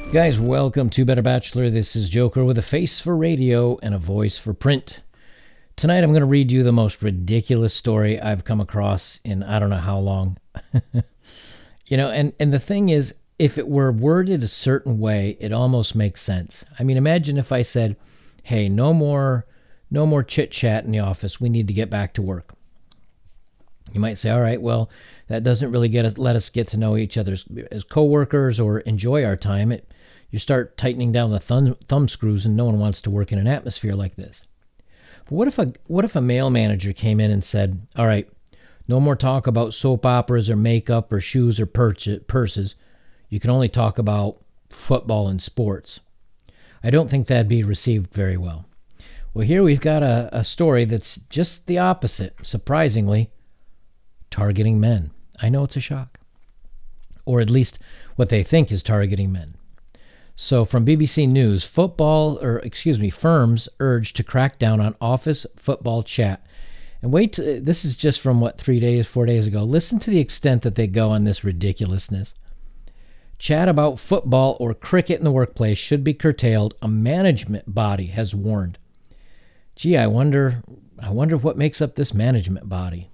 Guys, welcome to Better Bachelor. This is Joker with a face for radio and a voice for print. Tonight I'm going to read you the most ridiculous story I've come across in I don't know how long. And the thing is, if it were worded a certain way, it almost makes sense. I mean, imagine if I said, hey, no more chit-chat in the office. We need to get back to work. You might say, all right, well, that doesn't really let us get to know each other as coworkers or enjoy our time. You start tightening down the thumb screws, and no one wants to work in an atmosphere like this. But what if a male manager came in and said, all right, no more talk about soap operas or makeup or shoes or purses. You can only talk about football and sports. I don't think that'd be received very well. Well, here we've got a story that's just the opposite, surprisingly, targeting men. I know it's a shock. Or at least what they think is targeting men. So from BBC News, firms urged to crack down on office football chat. And this is just from 4 days ago. Listen to the extent that they go on this ridiculously. Chat about football or cricket in the workplace should be curtailed, a management body has warned. Gee, I wonder what makes up this management body.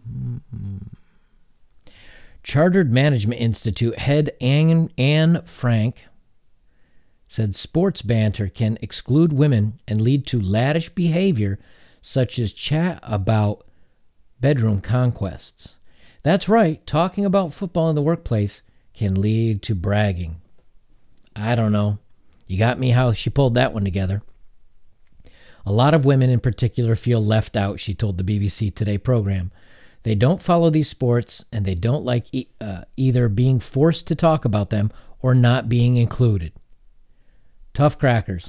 Chartered Management Institute head Anne Frank said sports banter can exclude women and lead to laddish behavior such as chat about bedroom conquests. That's right, talking about football in the workplace can lead to bragging. I don't know. You got me how she pulled that one together. A lot of women in particular feel left out, she told the BBC Today program. They don't follow these sports and they don't like either being forced to talk about them or not being included. Tough crackers.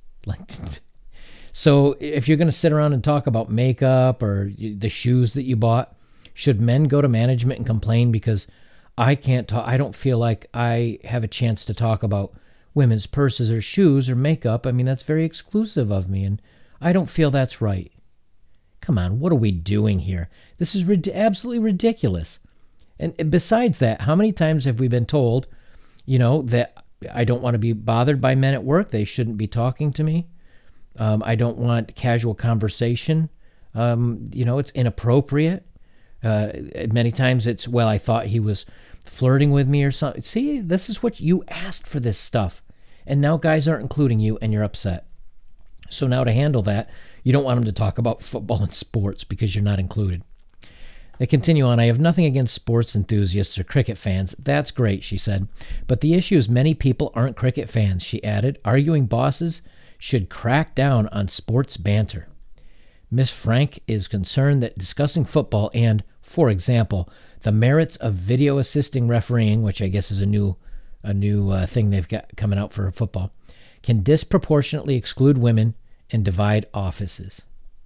So if you're going to sit around and talk about makeup or the shoes that you bought, should men go to management and complain because I can't talk? I don't feel like I have a chance to talk about women's purses or shoes or makeup. I mean, that's very exclusive of me, and I don't feel that's right. Come on, what are we doing here? This is absolutely ridiculous. And besides that, how many times have we been told, that I don't want to be bothered by men at work. They shouldn't be talking to me. I don't want casual conversation. It's inappropriate. Many times it's, well, I thought he was flirting with me or something. See, this is what you asked for, this stuff. And now guys aren't including you and you're upset. So now to handle that, you don't want them to talk about football and sports because you're not included. They continue on, I have nothing against sports enthusiasts or cricket fans. That's great, she said. But the issue is many people aren't cricket fans, she added, arguing bosses should crack down on sports banter. Miss Frank is concerned that discussing football and, for example, the merits of video assisting refereeing, which I guess is a new thing they've got coming out for football, can disproportionately exclude women and divide offices.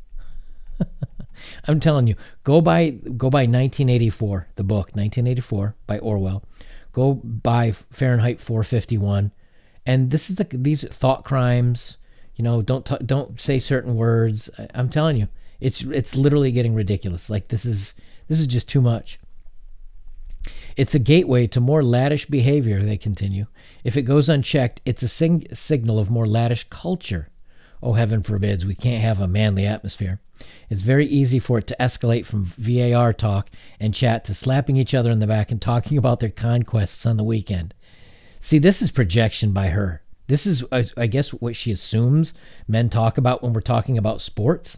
I'm telling you, go by 1984, the book 1984 by Orwell. Go by Fahrenheit 451, and this is these thought crimes. Don't say certain words. I'm telling you, it's literally getting ridiculous. Like this is just too much. It's a gateway to more laddish behavior. They continue. If it goes unchecked, it's a signal of more laddish culture. Oh, heaven forbids, we can't have a manly atmosphere. It's very easy for it to escalate from VAR talk and chat to slapping each other in the back and talking about their conquests on the weekend. See, this is projection by her. This is, I guess, what she assumes men talk about when we're talking about sports.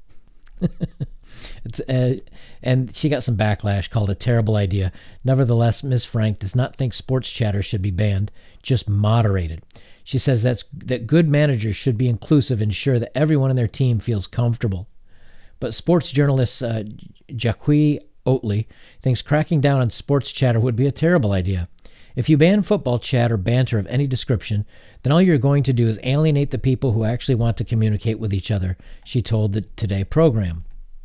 And she got some backlash, called a terrible idea. Nevertheless, Ms. Frank does not think sports chatter should be banned, just moderated. She says that good managers should be inclusive and ensure that everyone in their team feels comfortable. But sports journalist Jacqui Oatley thinks cracking down on sports chatter would be a terrible idea. If you ban football chat or banter of any description, then all you're going to do is alienate the people who actually want to communicate with each other, she told the Today program.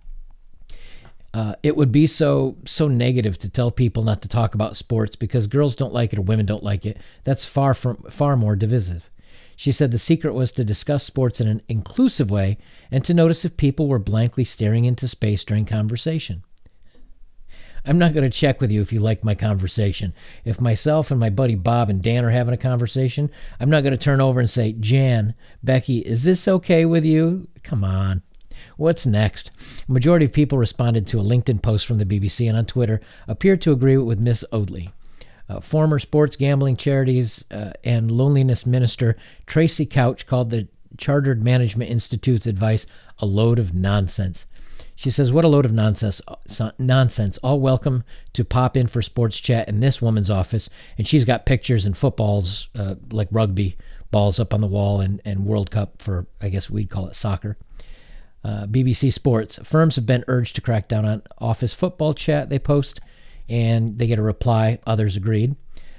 It would be so negative to tell people not to talk about sports because girls don't like it or women don't like it. That's far more divisive. She said the secret was to discuss sports in an inclusive way and to notice if people were blankly staring into space during conversation. I'm not going to check with you if you like my conversation. If myself and my buddy Bob and Dan are having a conversation, I'm not going to turn over and say, Jan, Becky, is this okay with you? Come on. What's next? A majority of people responded to a LinkedIn post from the BBC and on Twitter appeared to agree with Miss Oatley. Former sports gambling charities and loneliness minister Tracy Couch called the Chartered Management Institute's advice a load of nonsense. She says, what a load of nonsense. All welcome to pop in for sports chat in this woman's office. And she's got pictures and footballs, like rugby balls up on the wall and World Cup for, I guess we'd call it soccer. BBC Sports. Firms have been urged to crack down on office football chat they post, and they get a reply. Others agreed.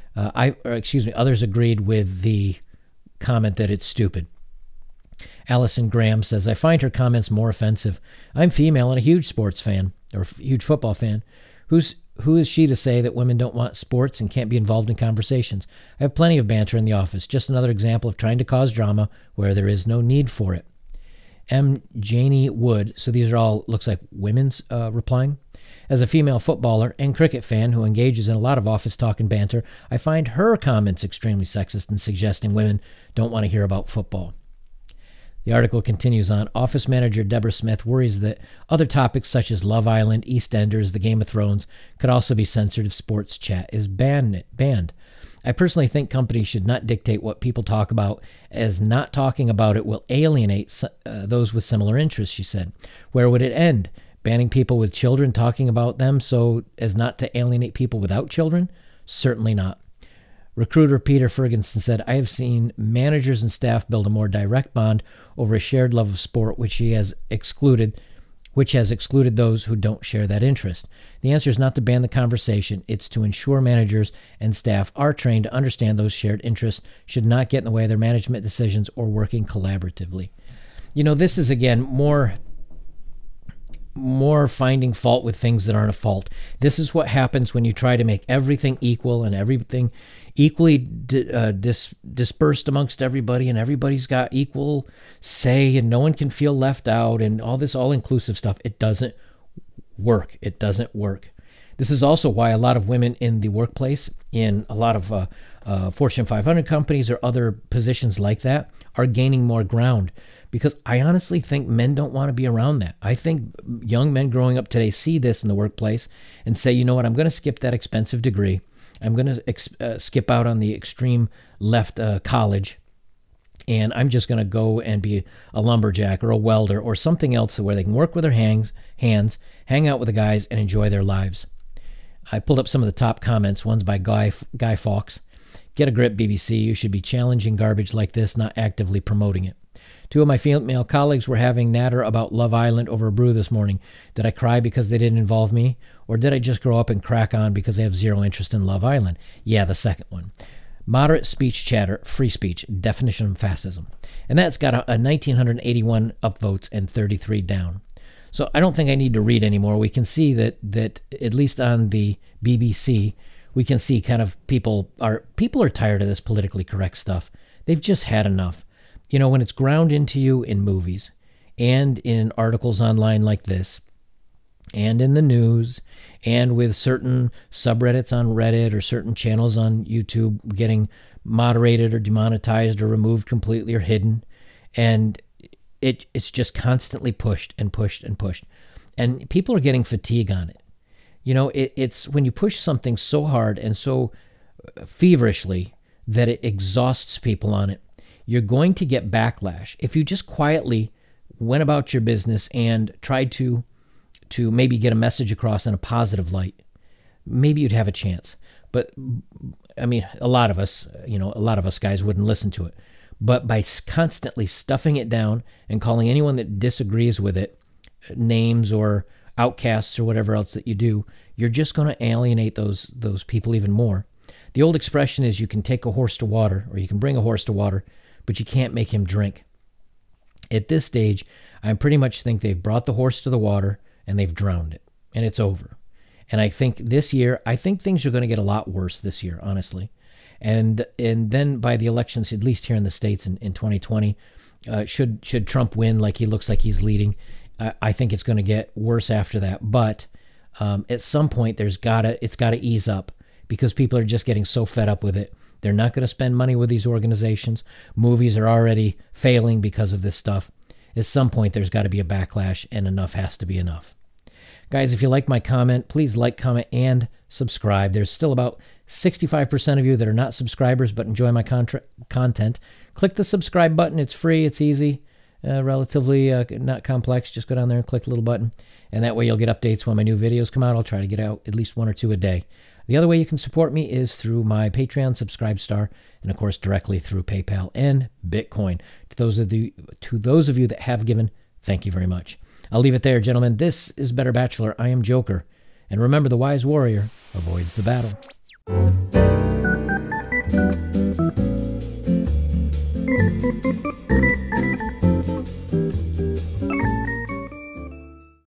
Others agreed with the comment that it's stupid. Allison Graham says, I find her comments more offensive. I'm female and a huge sports fan, or huge football fan. Who is she to say that women don't want sports and can't be involved in conversations? I have plenty of banter in the office. Just another example of trying to cause drama where there is no need for it. M. Janie Wood. So these are all, looks like women's replying. As a female footballer and cricket fan who engages in a lot of office talk and banter, I find her comments extremely sexist and suggesting women don't want to hear about football. The article continues on. Office manager Deborah Smith worries that other topics such as Love Island, EastEnders, The Game of Thrones could also be censored if sports chat is banned. I personally think companies should not dictate what people talk about, as not talking about it will alienate those with similar interests, she said. Where would it end? Banning people with children talking about them so as not to alienate people without children? Certainly not. Recruiter Peter Ferguson said, I have seen managers and staff build a more direct bond over a shared love of sport, which has excluded those who don't share that interest. The answer is not to ban the conversation. It's to ensure managers and staff are trained to understand those shared interests should not get in the way of their management decisions or working collaboratively. You know, this is, again, more finding fault with things that aren't a fault. This is what happens when you try to make everything equal and everything equally dispersed amongst everybody, and everybody's got equal say and no one can feel left out and all this all-inclusive stuff. It doesn't work. It doesn't work. This is also why a lot of women in the workplace, in a lot of Fortune 500 companies or other positions like that, are gaining more ground. Because I honestly think men don't want to be around that. I think young men growing up today see this in the workplace and say, you know what, I'm going to skip that expensive degree. I'm going to skip out on the extreme left college, and I'm just going to go and be a lumberjack or a welder or something else where they can work with their hands, hang out with the guys, and enjoy their lives. I pulled up some of the top comments. One's by Guy Fawkes. Get a grip, BBC. You should be challenging garbage like this, not actively promoting it. Two of my female colleagues were having natter about Love Island over a brew this morning. Did I cry because they didn't involve me? Or did I just grow up and crack on because I have zero interest in Love Island? Yeah, the second one. Moderate speech chatter, free speech, definition of fascism. And that's got a 1,981 upvotes and 33 down. So I don't think I need to read anymore. We can see that at least on the BBC, we can see kind of people are tired of this politically correct stuff. They've just had enough. You know, when it's ground into you in movies and in articles online like this and in the news and with certain subreddits on Reddit or certain channels on YouTube getting moderated or demonetized or removed completely or hidden, and it's just constantly pushed and pushed and pushed. And people are getting fatigue on it. You know, it's when you push something so hard and so feverishly that it exhausts people on it, you're going to get backlash. If you just quietly went about your business and tried to maybe get a message across in a positive light, maybe you'd have a chance. But I mean, a lot of us guys wouldn't listen to it. But by constantly stuffing it down and calling anyone that disagrees with it names or outcasts or whatever else that you do, you're just going to alienate those people even more. The old expression is you can take a horse to water, or you can bring a horse to water, but you can't make him drink. At this stage, I pretty much think they've brought the horse to the water and they've drowned it, and it's over. And I think this year, things are going to get a lot worse this year, honestly. And then by the elections, at least here in the States in 2020, should Trump win like he looks like he's leading, I think it's going to get worse after that. But At some point, it's gotta ease up because people are just getting so fed up with it. They're not going to spend money with these organizations. Movies are already failing because of this stuff. At some point, there's got to be a backlash, and enough has to be enough. Guys, if you like my comment, please like, comment, and subscribe. There's still about 65% of you that are not subscribers but enjoy my content. Click the subscribe button. It's free. It's easy. Relatively not complex. Just go down there and click the little button, and that way you'll get updates when my new videos come out. I'll try to get out at least 1 or 2 a day. The other way you can support me is through my Patreon, Subscribestar, and of course directly through PayPal and Bitcoin. To those of you that have given, thank you very much. I'll leave it there, gentlemen. This is Better Bachelor. I am Joker, and remember, the wise warrior avoids the battle.